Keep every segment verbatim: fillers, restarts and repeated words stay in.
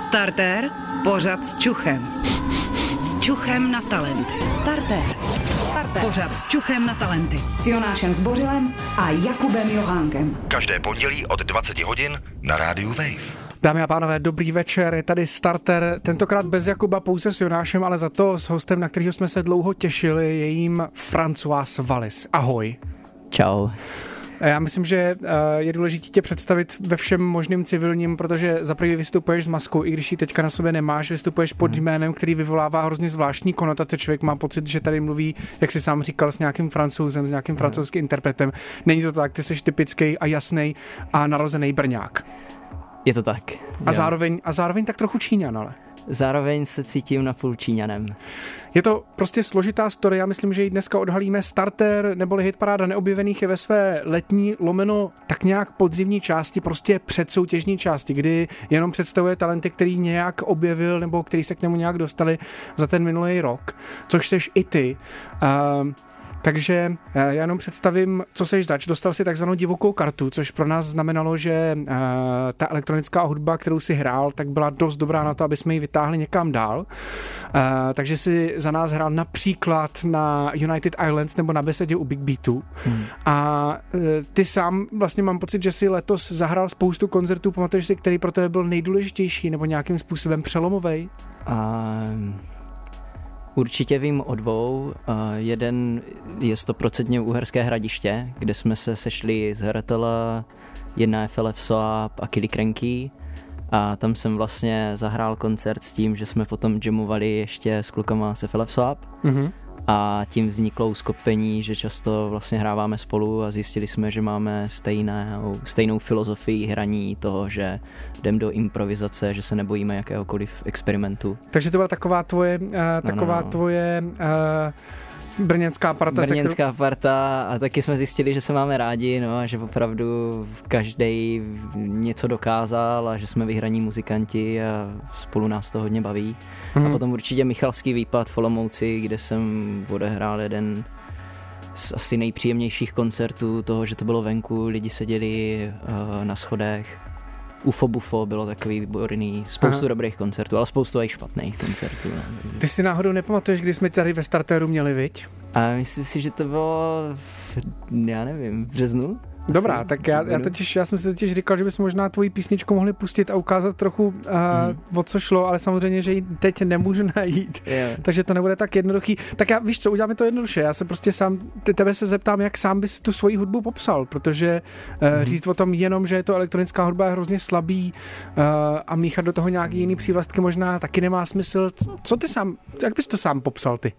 Startér, pořad s čuchem. S čuchem na talenty. Startér. Startér. Pořad s čuchem na talenty. S Jonášem Zbořilem a Jakubem Johánkem. Každé pondělí od dvacet hodin na rádiu Wave. Dámy a pánové, dobrý večer, je tady Startér, tentokrát bez Jakuba, pouze s Jonášem, ale za to s hostem, na kterého jsme se dlouho těšili, je jím François Wallis. Ahoj. Čau. Já myslím, že je důležité tě představit ve všem možným civilním, protože za první vystupuješ s maskou, i když ji teďka na sobě nemáš, vystupuješ pod jménem, který vyvolává hrozně zvláštní konotace. Člověk má pocit, že tady mluví, jak jsi sám říkal, s nějakým Francouzem, s nějakým francouzským interpretem. Není to tak, ty jsi typický a jasný a narozený Brňák. Je to tak. A zároveň, a zároveň tak trochu Číňan, ale. Zároveň se cítím na půl Číňanem. Je to prostě složitá story, já myslím, že ji dneska odhalíme. Startér neboli hitparáda neobjevených je ve své letní lomeno tak nějak podzimní části, prostě předsoutěžní části, kdy jenom představuje talenty, který nějak objevil nebo který se k němu nějak dostali za ten minulý rok, což seš i ty. Uh, Takže já jenom představím, co seš zač. Dostal si takzvanou divokou kartu, což pro nás znamenalo, že uh, ta elektronická hudba, kterou si hrál, tak byla dost dobrá na to, aby jsme ji vytáhli někam dál. Uh, takže si za nás hrál například na United Islands nebo na Besedě u Big Beatu. Hmm. A uh, ty sám vlastně mám pocit, že si letos zahrál spoustu koncertů, pamatuješ si, který pro tebe byl nejdůležitější nebo nějakým způsobem přelomovej? Um... Určitě vím o dvou. Jeden je stoprocentně Uherské Hradiště, kde jsme se sešli z Heretela, jedna F L F Soap a Killy Cranky. A tam jsem vlastně zahrál koncert s tím, že jsme potom jamovali ještě s klukama z F L F Soap. Mm-hmm. A tím vzniklo uskupení, že často vlastně hráváme spolu a zjistili jsme, že máme stejnou, stejnou filozofii hraní toho, že jdem do improvizace, že se nebojíme jakéhokoliv experimentu. Takže to byla taková tvoje, uh, taková no, no. tvoje uh, brněnská parta. Brněnská kterou... parta a taky jsme zjistili, že se máme rádi, no a že opravdu každej něco dokázal a že jsme vyhraní muzikanti a spolu nás to hodně baví. Hmm. A potom určitě Michalský výpad v Olomouci, kde jsem odehrál jeden z asi nejpříjemnějších koncertů toho, že to bylo venku, lidi seděli uh, na schodech. Ufo Bufo bylo takový výborný, spoustu Aha. dobrých koncertů, ale spoustu i špatných koncertů. No. Ty si náhodou nepamatuješ, kdy jsme tady ve Startéru měli, viď? A myslím si, že to bylo, v, já nevím, v březnu? Dobrá, Asi tak já, já, totiž, já jsem si totiž říkal, že bychom možná tvoji písničku mohli pustit a ukázat trochu, uh, mm. o co šlo, ale samozřejmě, že ji teď nemůžu najít, yeah. takže to nebude tak jednoduchý. Tak já, víš co, uděláme to jednoduše, já se prostě sám, tebe se zeptám, jak sám bys tu svoji hudbu popsal, protože uh, mm. říct o tom jenom, že je to elektronická hudba je hrozně slabý uh, a míchat do toho nějaký jiný přívlastky možná taky nemá smysl. Co ty sám, jak bys to sám popsal ty?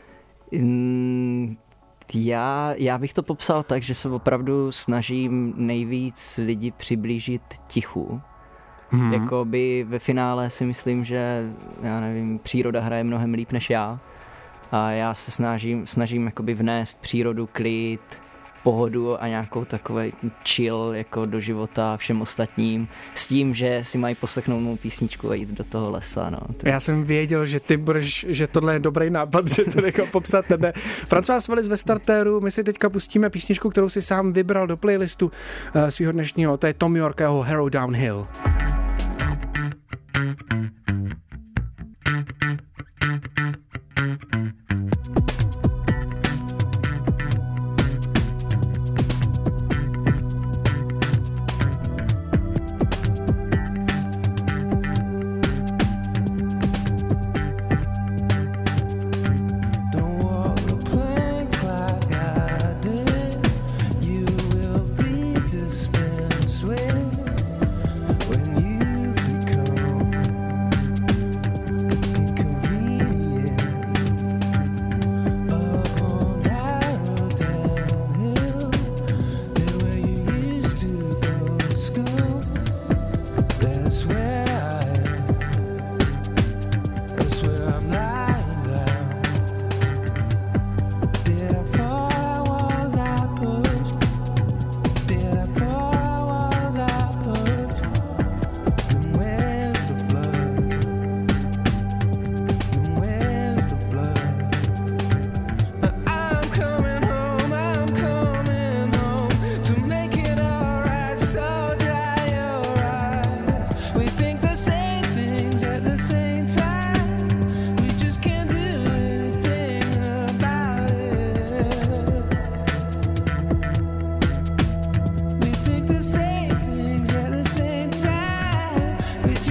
Mm. Já, já bych to popsal tak, že se opravdu snažím nejvíc lidi přiblížit tichu. Hmm. Jakoby ve finále si myslím, že já nevím, příroda hraje mnohem líp než já. A já se snažím, snažím jakoby vnést přírodu, klid, pohodu a nějakou takový chill jako do života všem ostatním s tím, že si mají poslechnout mou písničku a jít do toho lesa. No. Já jsem věděl, že ty budeš, že tohle je dobrý nápad, že to nechám popsat tebe. François Wallis ve Startéru, my si teďka pustíme písničku, kterou si sám vybral do playlistu uh, svýho dnešního, to je Tom York a jeho Harrow Downhill. When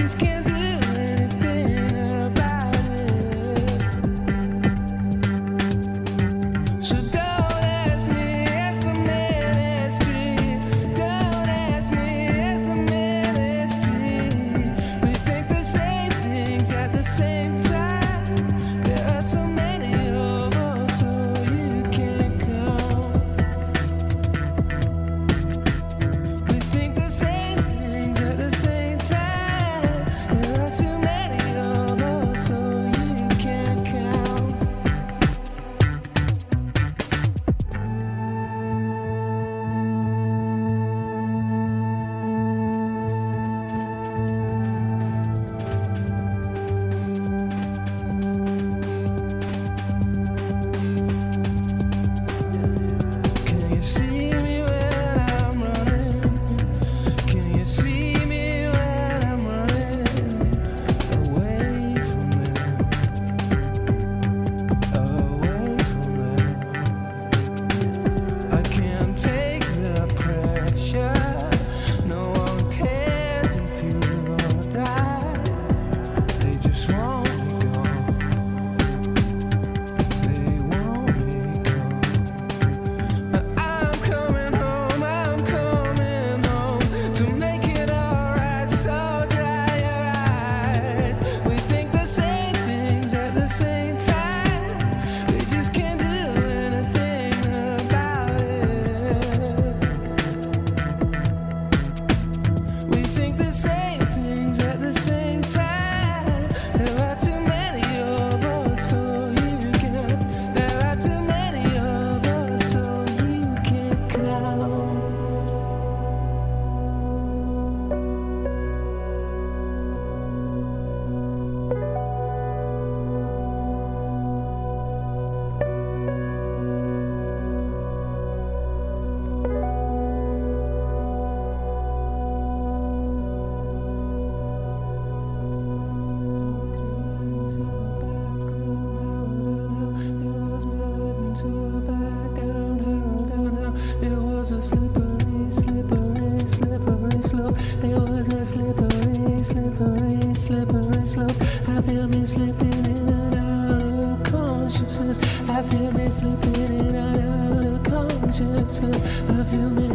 slippery, slippery, slippery slope. I feel me slipping in and out of consciousness. I feel me slipping in and out of consciousness. I feel me.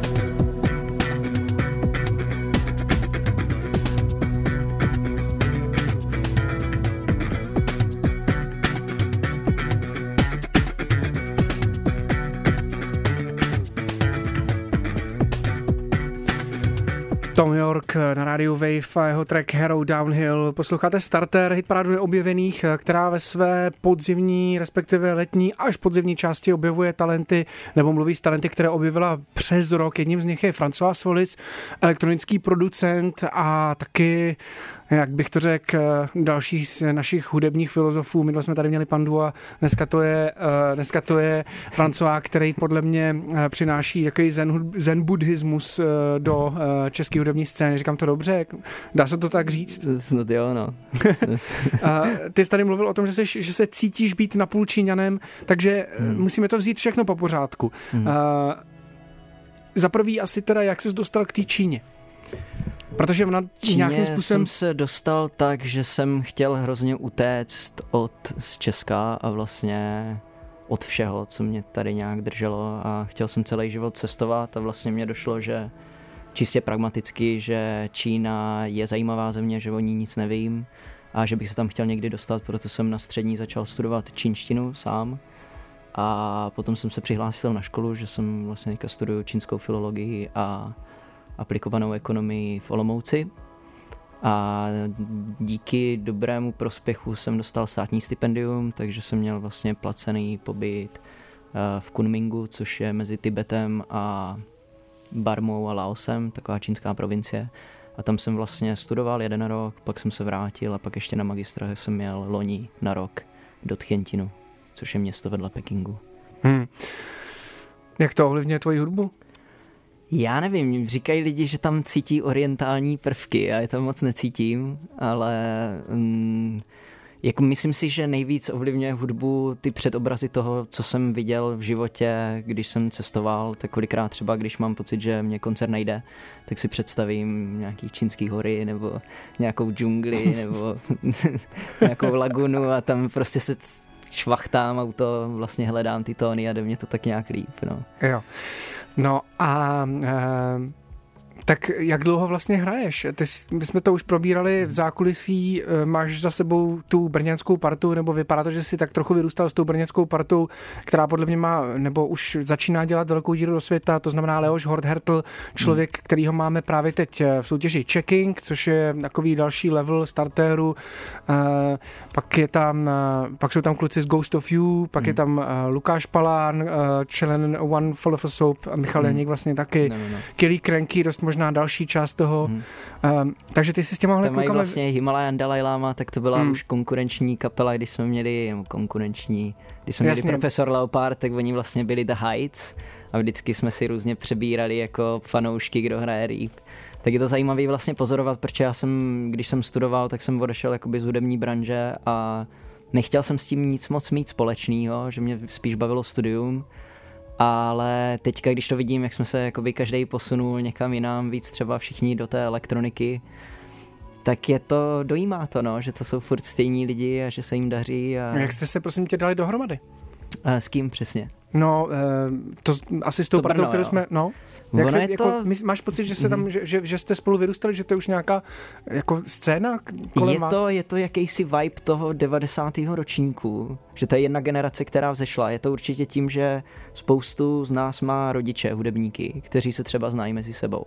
Tom York na rádiu Wave a jeho track Hero Downhill. Posloucháte Starter, hitparádu neobjevených, která ve své podzimní, respektive letní až podzimní části objevuje talenty, nebo mluví s talenty, které objevila přes rok. Jedním z nich je François Solis, elektronický producent a taky, jak bych to řekl, dalších z našich hudebních filozofů. Minule jsme tady měli Pandu a dneska to je, dneska to je François, který podle mě přináší takový zen, zen buddhismus do české hudební scény. Říkám to dobře? Dá se to tak říct? Snad jo, no. Ty jsi tady mluvil o tom, že, jsi, že se cítíš být napůl Číňanem, takže hmm. musíme to vzít všechno po pořádku. Hmm. Za prvý asi teda, jak jsi dostal k té Číně? Protože ona nějakým způsobem... jsem se dostal tak, že jsem chtěl hrozně utéct od z Česka a vlastně od všeho, co mě tady nějak drželo, a chtěl jsem celý život cestovat a vlastně mě došlo, že čistě pragmaticky, že Čína je zajímavá země, že o ní nic nevím a že bych se tam chtěl někdy dostat, proto jsem na střední začal studovat čínštinu sám a potom jsem se přihlásil na školu, že jsem vlastně teďka studuju čínskou filologii a aplikovanou ekonomii v Olomouci a díky dobrému prospěchu jsem dostal státní stipendium, takže jsem měl vlastně placený pobyt v Kunmingu, což je mezi Tibetem a Barmou a Laosem, taková čínská provincie. A tam jsem vlastně studoval jeden rok, pak jsem se vrátil a pak ještě na magistra jsem měl loni na rok do Tchentinu, což je město vedle Pekingu. Hmm. Jak to ovlivňuje tvoji hudbu? Já nevím, říkají lidi, že tam cítí orientální prvky a já to moc necítím, ale mm, jako myslím si, že nejvíc ovlivňuje hudbu ty předobrazy toho, co jsem viděl v životě, když jsem cestoval, tak kolikrát třeba, když mám pocit, že mě koncert nejde, tak si představím nějaký čínský hory, nebo nějakou džungli, nebo nějakou lagunu a tam prostě se švachtám a to vlastně hledám ty tóny a jde mě to tak nějak líp, no. Jo. No a... Uh... Tak jak dlouho vlastně hraješ? Ty, my jsme to už probírali v zákulisí, máš za sebou tu brněnskou partu, nebo vypadá to, že jsi tak trochu vyrůstal s tou brněnskou partou, která podle mě má, nebo už začíná dělat velkou díru do světa, to znamená Leoš Horthertl, člověk, hmm. kterýho máme právě teď v soutěži Checking, což je takový další level startéru, uh, pak je tam, uh, pak jsou tam kluci z Ghost of You, pak hmm. je tam uh, Lukáš Palán, uh, Challenge One Full of a Soap a Michal hmm. Janík vlastně taky, no, no, no. Kelly Cranky, dost možná další část toho. Hmm. Um, takže ty si s těma klukama... Tam mají vlastně Himalayan Dalai Lama, tak to byla hmm. už konkurenční kapela, když jsme měli, nebo konkurenční, když jsme Jasně. měli Profesor Leopard, tak oni vlastně byli The Heights a vždycky jsme si různě přebírali jako fanoušky, kdo hraje líp. Tak je to zajímavé vlastně pozorovat, protože já jsem, když jsem studoval, tak jsem odešel jakoby z hudební branže a nechtěl jsem s tím nic moc mít společného, že mě spíš bavilo studium. Ale teďka, když to vidím, jak jsme se jakoby každý posunul někam jinam, víc třeba všichni do té elektroniky, tak je to, dojímá to, no, že to jsou furt stejní lidi a že se jim daří. A... Jak jste se prosím tě dali dohromady? A s kým přesně? No, to asi s tou partou, kterou jsme, no. Jak se, jako, to... Máš pocit, že, se tam, mm-hmm. že, že, že jste spolu vyrůstali, že to je už nějaká jako scéna kolem je vás? To, je to jakýsi vibe toho devadesátého ročníku, že to je jedna generace, která vzešla. Je to určitě tím, že spoustu z nás má rodiče, hudebníky, kteří se třeba znají mezi sebou.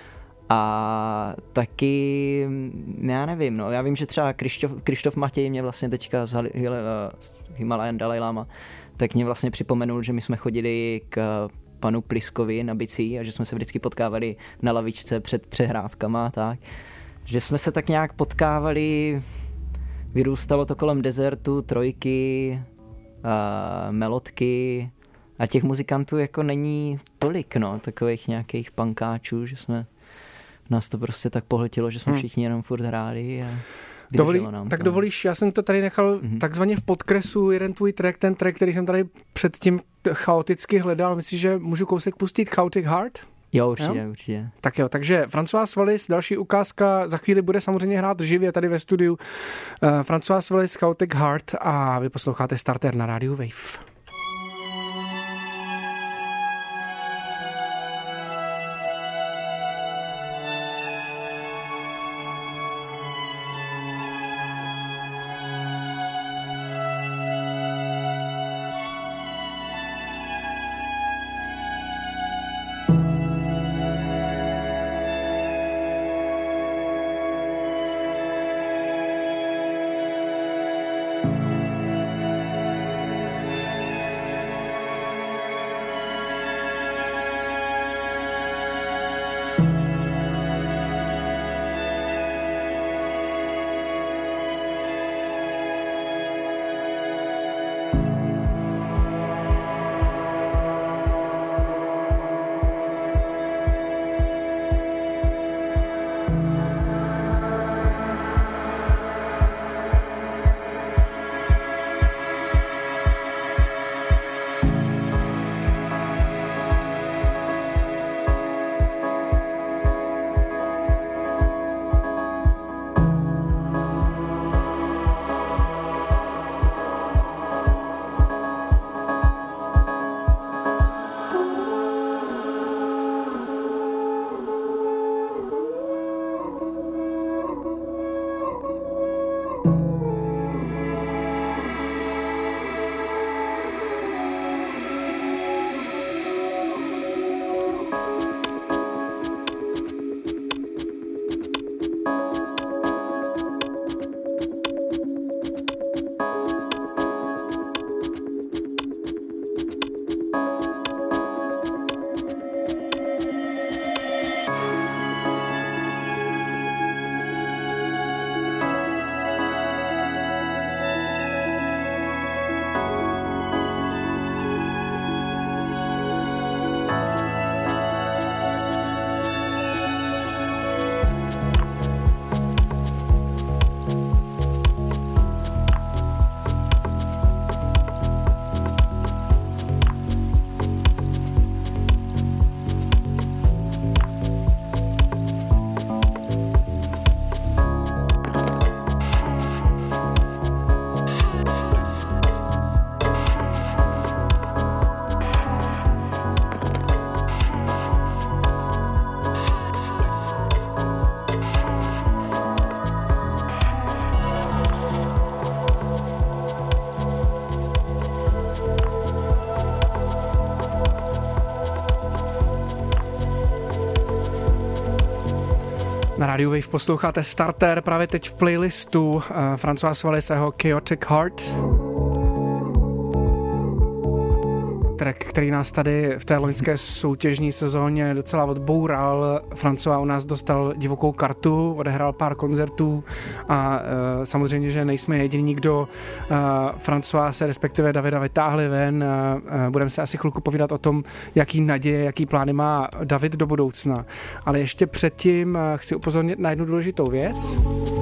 A taky, já nevím, no, já vím, že třeba Krištof, Krištof Matěj mě vlastně teďka z Himalayan Dalai Lama, tak mě vlastně připomenul, že my jsme chodili k panu Pliskovi na bicí a že jsme se vždycky potkávali na lavičce před přehrávkama a tak. Že jsme se tak nějak potkávali, vyrůstalo to kolem Desertu, Trojky, a Melodky a těch muzikantů jako není tolik, no, takových nějakých pankáčů, že jsme, nás to prostě tak pohltilo, že jsme hmm. všichni jenom furt hráli a Dovolí, tak to. Dovolíš, já jsem to tady nechal mm-hmm. takzvaně v podkresu, jeden tvůj track, ten track, který jsem tady předtím chaoticky hledal, myslíš, že můžu kousek pustit Chaotic Heart? Jo, určitě, jo? určitě. Tak jo, takže François Wallis, další ukázka, za chvíli bude samozřejmě hrát živě tady ve studiu. Uh, François Wallis, Chaotic Heart a vy posloucháte Starter na rádiu Wave. Radio Wave posloucháte Starter, právě teď v playlistu uh, Françoise Walliseho Chaotic Heart. Track, který nás tady v té loňské soutěžní sezóně docela odboural. François u nás dostal divokou kartu, odehrál pár koncertů a uh, samozřejmě, že nejsme jediní, kdo uh, François se respektive Davida vytáhli ven. Uh, uh, budeme se asi chvilku povídat o tom, jaký naděje, jaký plány má David do budoucna. Ale ještě předtím uh, chci upozornit na jednu důležitou věc.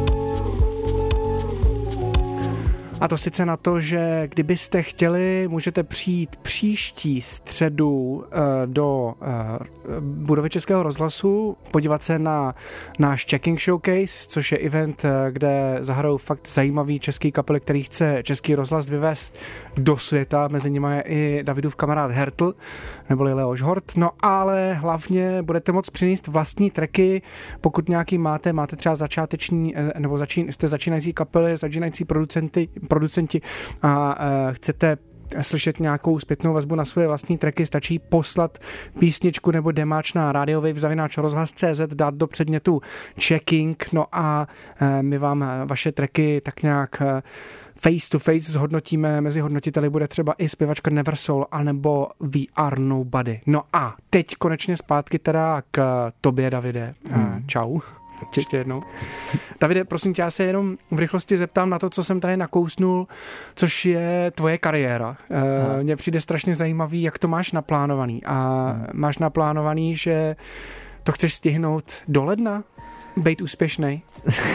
A to sice na to, že kdybyste chtěli, můžete přijít příští středu do budovy Českého rozhlasu, podívat se na náš Checking Showcase, což je event, kde zahrajou fakt zajímavý český kapely, který chce Český rozhlas vyvést do světa. Mezi nimi je i Davidův kamarád Hertl, neboli Leoš Hort. No ale hlavně budete moct přinést vlastní tracky, pokud nějaký máte, máte třeba začáteční, nebo začín, jste začínající kapely, začínající producenty, producenti a uh, chcete slyšet nějakou zpětnou vazbu na svoje vlastní tracky, stačí poslat písničku nebo demáč na radiowave zavináč rozhlas tečka cé zet, dát do předmětu checking, no a uh, my vám vaše tracky tak nějak uh, face to face zhodnotíme, mezi hodnotiteli bude třeba i zpěvačka Neversoul anebo We Are Nobody. No a teď konečně zpátky teda k tobě, Davide. Hmm. Čau. Ještě jednou. Davide, prosím tě, já se jenom v rychlosti zeptám na to, co jsem tady nakousnul, což je tvoje kariéra. E, mně přijde strašně zajímavý, jak to máš naplánovaný. A hmm. máš naplánovaný, že to chceš stihnout do ledna? Bejt úspěšnej?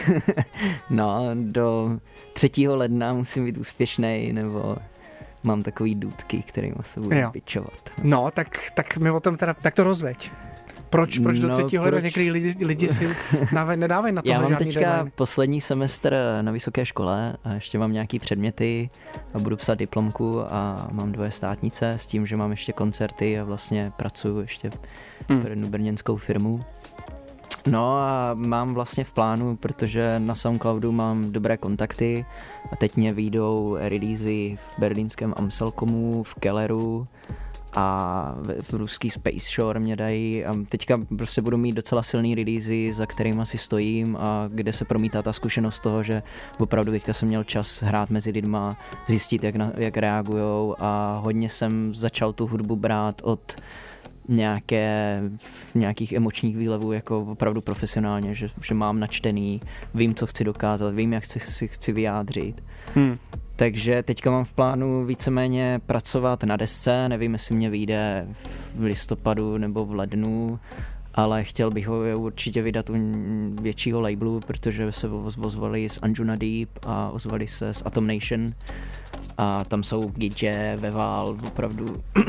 No, do třetího ledna musím být úspěšnej, nebo mám takový důdky, kterým se budu bičovat. No, tak, tak mi o tom teda, tak to rozveď. Proč, proč do třetího ledna některý lidi, lidi si nedávají na to Já mám žádný teďka deadline. Poslední semestr na vysoké škole a ještě mám nějaký předměty a budu psát diplomku a mám dvoje státnice s tím, že mám ještě koncerty a vlastně pracuji ještě hmm. pro jednu brněnskou firmu. No a mám vlastně v plánu, protože na SoundCloudu mám dobré kontakty a teď mě vyjdou releasy v berlínském Amselkomu, v Kelleru a v ruský Space Shore mě dají a teďka prostě budu mít docela silný releasy, za kterým asi stojím a kde se promítá ta zkušenost toho, že opravdu teďka jsem měl čas hrát mezi lidma, zjistit, jak, na, jak reagujou a hodně jsem začal tu hudbu brát od nějaké, nějakých emočních výlevů jako opravdu profesionálně, že, že mám načtený, vím, co chci dokázat, vím, jak si chci, chci vyjádřit. Hmm. Takže teďka mám v plánu víceméně pracovat na desce, nevím, jestli mě vyjde v listopadu nebo v lednu, ale chtěl bych ho určitě vydat u většího labelu, protože se ozvali z Anjuna Deep a ozvali se z Atom Nation a tam jsou Gidže, Veval, opravdu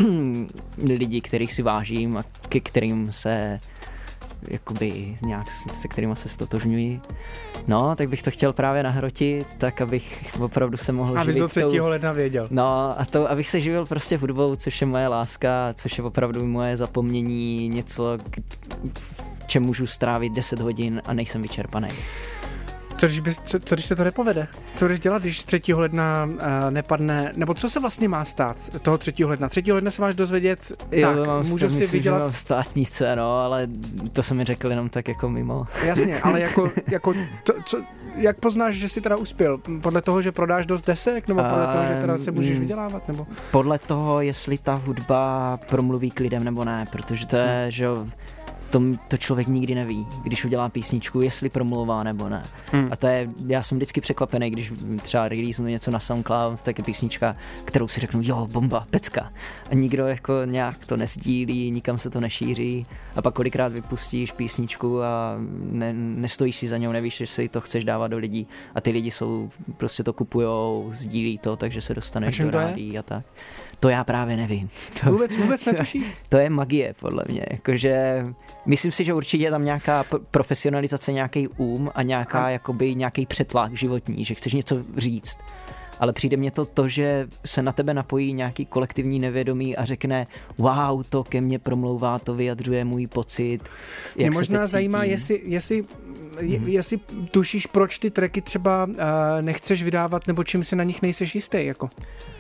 lidi, kterých si vážím a ke kterým se jakoby nějak se kterýma se stotožňuji. No, tak bych to chtěl právě nahrotit, tak abych opravdu se mohl živit. Abys do třetího ledna věděl. No, a to, abych se živil prostě hudbou, což je moje láska, což je opravdu moje zapomnění, něco, v čem můžu strávit deset hodin a nejsem vyčerpaný. Co když, bys, co, co když se to nepovede? Co když dělat, když třetího ledna uh, nepadne? Nebo co se vlastně má stát toho třetího ledna? třetího ledna se máš dozvědět, jo, tak, mám můžu si vydělat... Mám státnice, no, ale to jsem mi řekl jenom tak jako mimo. Jasně, ale jako, jako to, co, jak poznáš, že jsi teda uspěl? Podle toho, že prodáš dost desek? Nebo podle uh, toho, že teda se můžeš vydělávat? Nebo? Podle toho, jestli ta hudba promluví k lidem nebo ne, protože to je, hmm. že To, to člověk nikdy neví, když udělá písničku, jestli promluvá nebo ne. Hmm. A to je, já jsem vždycky překvapený, když třeba release něco na SoundCloud, tak je písnička, kterou si řeknu, jo, bomba, pecka. A nikdo jako nějak to nesdílí, nikam se to nešíří. A pak kolikrát vypustíš písničku a ne, nestojíš si za něj, nevíš, jestli to chceš dávat do lidí. A ty lidi jsou, prostě to kupujou, sdílí to, takže se dostaneš do rádí a tak. To já právě nevím. To, vůbec, vůbec netuší? To je magie, podle mě. Jakože myslím si, že určitě je tam nějaká profesionalizace, nějaký um a nějaká, a... jakoby nějaký přetlak životní, že chceš něco říct. Ale přijde mně to to, že se na tebe napojí nějaký kolektivní nevědomí a řekne, wow, to ke mně promlouvá, to vyjadřuje můj pocit. Jak mě možná zajímá, jestli, jestli, mm-hmm. jestli tušíš, proč ty tracky třeba uh, nechceš vydávat, nebo čím se na nich nejseš jistý, jako?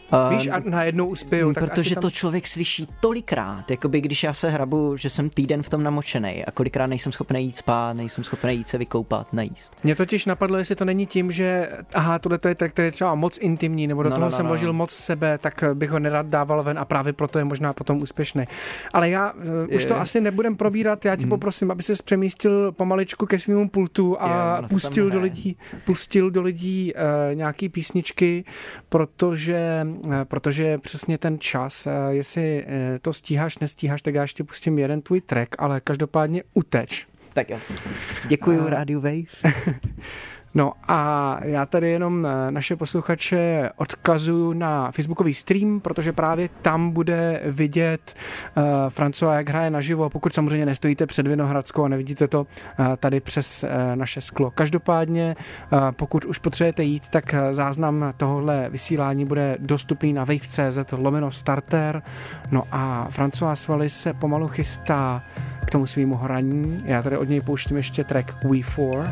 Uh, Víš, a najednou uspějou. Tak protože tam... to člověk slyší tolikrát, jakoby když já se hrabu, že jsem týden v tom namočenej a kolikrát nejsem schopný jít spát, nejsem schopný jít se vykoupat, najíst. Mě totiž napadlo, jestli to není tím, že aha, tohle je track, který je třeba moc intimní, nebo do no, toho no, no, jsem no. vložil moc sebe, tak bych ho nerad dával ven a právě proto je možná potom úspěšný. Ale já uh, už to asi nebudem probírat, já tě mm. poprosím, aby ses přemístil pomaličku ke svému pultu a je, pustil do lidí, pustil do lidí uh, nějaký písničky, protože, uh, protože přesně ten čas, uh, jestli uh, to stíháš, nestíháš, tak já ještě pustím jeden tvůj track, ale každopádně uteč. Tak jo. Děkuju, a... Radio Wave. No a já tady jenom naše posluchače odkazuju na facebookový stream, protože právě tam bude vidět uh, François, jak hraje naživo, a pokud samozřejmě nestojíte před Vinohradskou a nevidíte to uh, tady přes uh, naše sklo. Každopádně, uh, pokud už potřebujete jít, tak záznam tohohle vysílání bude dostupný na wave tečka cé zet lomeno starter. No a François Wallis se pomalu chystá k tomu svýmu hraní. Já tady od něj pouštím ještě track We Four.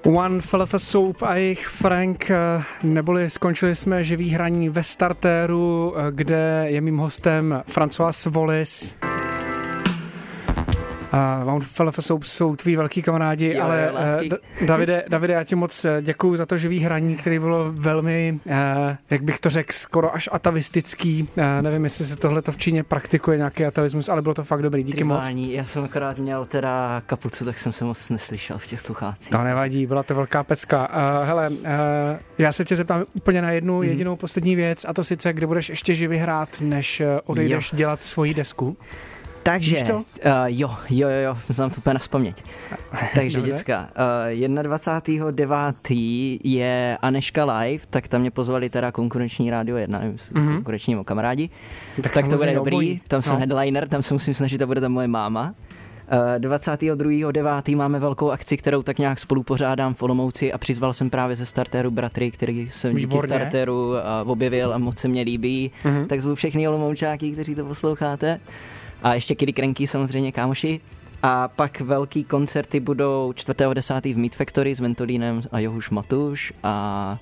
One Fell of a Soap a jejich Frank, neboli skončili jsme živý hraní ve Startéru, kde je mým hostem François Wallis. Uh, One Fell of a Soap jsou tví velký kamarádi, jo, ale jo, uh, Davide, Davide, já ti moc děkuju za to živý hraní, který bylo velmi, uh, jak bych to řekl, skoro až atavistický. Uh, nevím, jestli se tohleto v Číně praktikuje nějaký atavismus, ale bylo to fakt dobrý. Díky Tribální. moc. Já jsem akorát měl teda kapucu, tak jsem se moc neslyšel v těch sluchácích. To nevadí, byla to velká pecka. Uh, hele, uh, já se tě zeptám úplně na jednu mm. jedinou poslední věc, a to sice, kde budeš ještě živě hrát, než odejdeš jo. dělat svoji desku. Takže, uh, jo, jo, jo, jo, znám to úplně nazpaměť. Takže děcka, uh, dvacátého devátého je Aneška live, tak tam mě pozvali teda konkurenční Rádio jedna, nevím, mm-hmm. konkurenční kamarádi. Tak, tak to bude dobrý, obojí. Tam jsem no. headliner, tam se musím snažit, a bude tam moje máma. Uh, dvacátého druhého devátého máme velkou akci, kterou tak nějak spolu pořádám v Olomouci, a přizval jsem právě ze Startéru bratry, který jsem díky Startéru uh, objevil a moc se mně líbí. Mm-hmm. Tak zvu všechny Olomoučáky, kteří to posloucháte. A ještě Kiddy Cranky, samozřejmě kámoši. A pak velký koncerty budou čtvrtého desátého v Meat Factory s Ventolínem a Johuš Matuš. A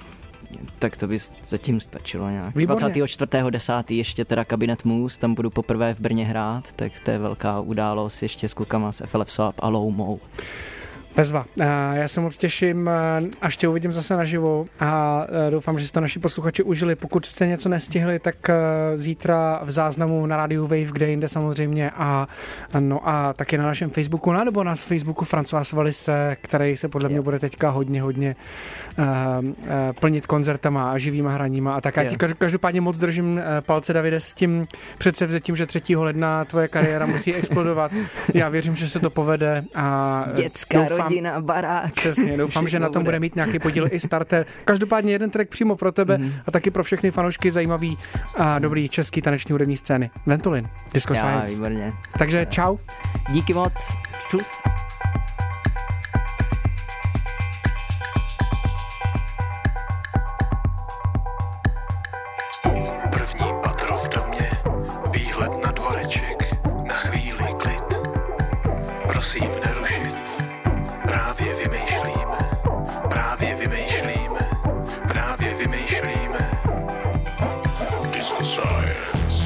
tak to by zatím stačilo nějak. Výborně. dvacátého čtvrtého desátého ještě teda Kabinet Moose, tam budu poprvé v Brně hrát, tak to je velká událost ještě s klukama z F L F Soap a Loumou. Bezva. Já se moc těším, až tě uvidím zase naživo, a doufám, že jste naši posluchači užili. Pokud jste něco nestihli, tak zítra v záznamu na rádiu Wave, kde jinde samozřejmě, a, no a taky na našem Facebooku, nebo na Facebooku François Wallis, který se podle mě bude teďka hodně, hodně uh, uh, plnit koncertama a živýma hraníma. A tak já ti každopádně moc držím palce, Davide, s tím předsevzetím, že třetího ledna tvoje kariéra musí explodovat. Já věřím, že se to povede. A dětská doufám, rodina, barák. Přesně, doufám, že na tom bude. bude mít nějaký podíl i Starter. Každopádně jeden track přímo pro tebe mm. a taky pro všechny fanoušky zajímavý a dobrý český taneční hudební scény. Ventolin, Disco Já, Science. Výborně. Takže čau. Díky moc. Čus. První patro v domě, výhled na dvoreček, na chvíli klid. Prosím nerušit. Právě vymýšlíme, právě vymýšlíme, právě vymýšlíme. Disco Science.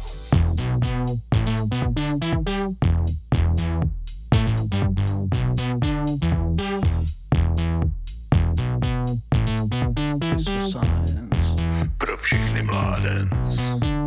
Disco Science. Pro všechny mládenc.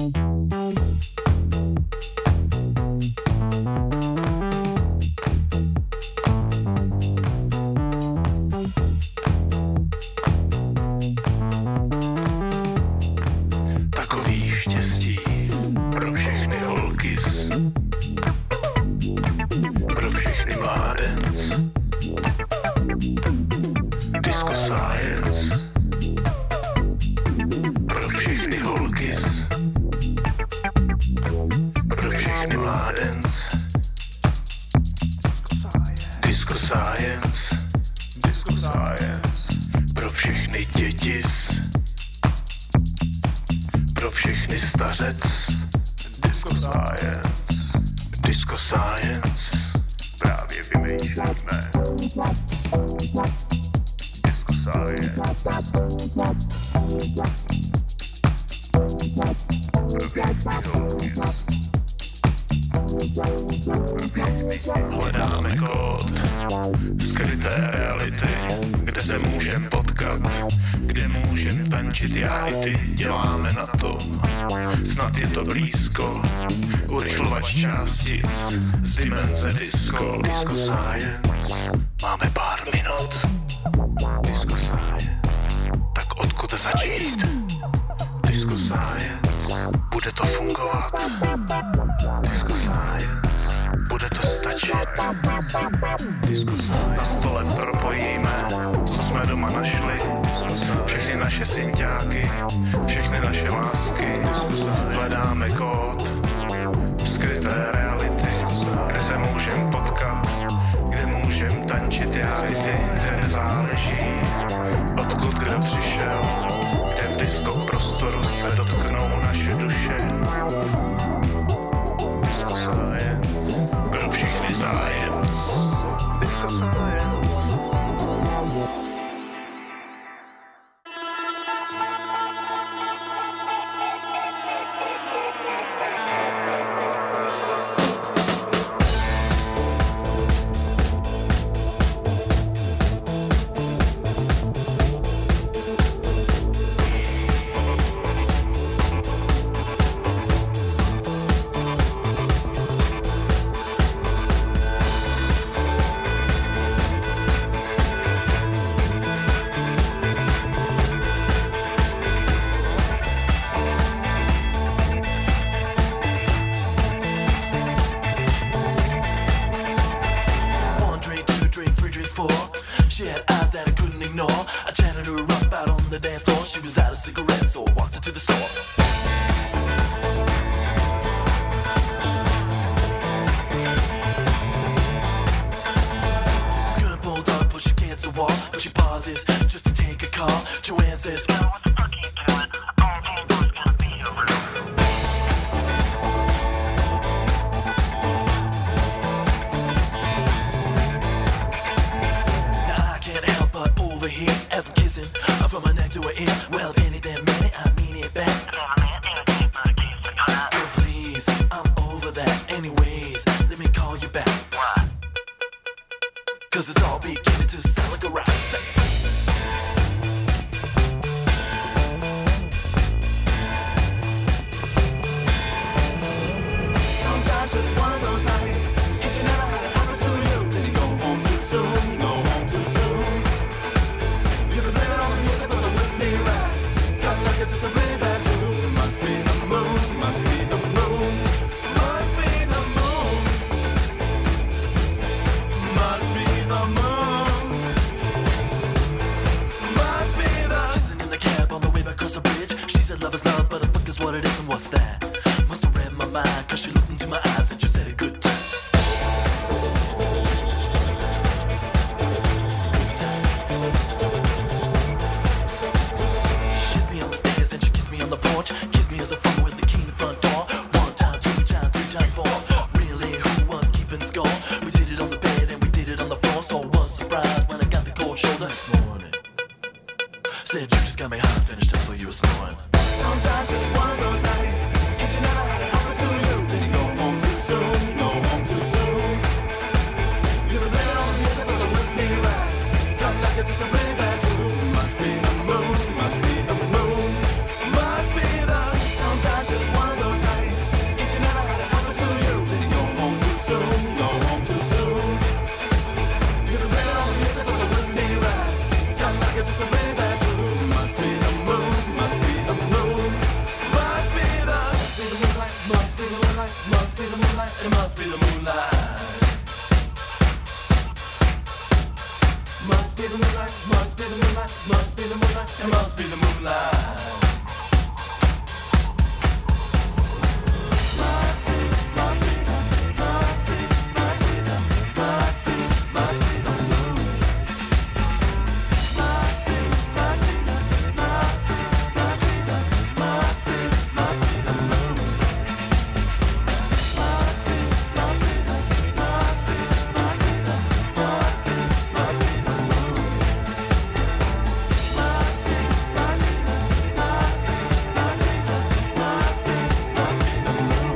Hledáme kód skryté reality, kde se můžem potkat, kde můžem tančit já i ty, děláme na to, snad je to blízko, urychlovač částic z dimenze disco. Disco Science, máme pár minut. Disco Science, tak odkud začít? Disco Science, bude to fungovat. Disco Science, bude to stačit. Na stole propojíme, co jsme doma našli, všechny naše synťáky, všechny naše lásky. Hledáme kód skryté reality, kde se můžem potkat, kde můžem tančit já i ty, kde nezáleží, odkud kdo přišel, kde v disco prostoru se dotknou naše duše. Disco Science, pro všechny zájemc. Disco Science. chances just to take a call. Joanne says, well, what the fuck are you doing? All day boy's gonna be over. Now I can't help but overhear as I'm kissing from my neck to her ear. Well, if anything, man, it, I mean it back. Girl, please, I'm over that. Anyways, let me call you back. Why? Cause it's all beginning to sound like a rap. Sometimes just one of those nights, and you never had it happen to you. Then you go home too soon, go home too soon. You can blame it on the music, but it wouldn't be right. It's got like it's just a really bad tune. It must be the moon, must be the moon, must be the moon, must be the moon, must be the. Kissing in the cab on the way back across the bridge. She said love is love, but the fuck is what it is and what's that? Must have read my mind, cause she looked into my eyes and she said a good time. She kissed me on the stairs and she kissed me on the porch. Kissed me as a phone with the key in the front door. One time, two time, three times, four. Really, who was keeping score? We did it on the bed and we did it on the floor. So I was surprised when I got the cold shoulder next morning. Said you just got me hot, finished up while you were snoring. Sometimes it's one of those nights, and you never had it happen to you. Then you go home too soon, go home too soon. You can blame it on the music, but it wouldn't be right. It's got like it's just a really bad tune. Must be the moon, must be the moon, must be the. Sometimes just one of those nights, and you never had it happen to you. Then you go home too soon, go home too soon. You can blame it on the music, but it wouldn't be right. It's got like it's just a really bad tune. Must be the moon, must be the moon, must be the. Must be the moonlight, must be the moonlight, must be the moonlight, it must be the moonlight. Must be the moonlight, must be the moonlight, must be the moonlight, it must be the moonlight. Must be, must be the, must be, must be the, must be, must be the moon. Must be, must be the, must be, must be the, must be, must be the moon. Must be, must be the, must be, must be the, must be, must be the moon. Must be, must be the, must be, must be the, must be, must be the moon.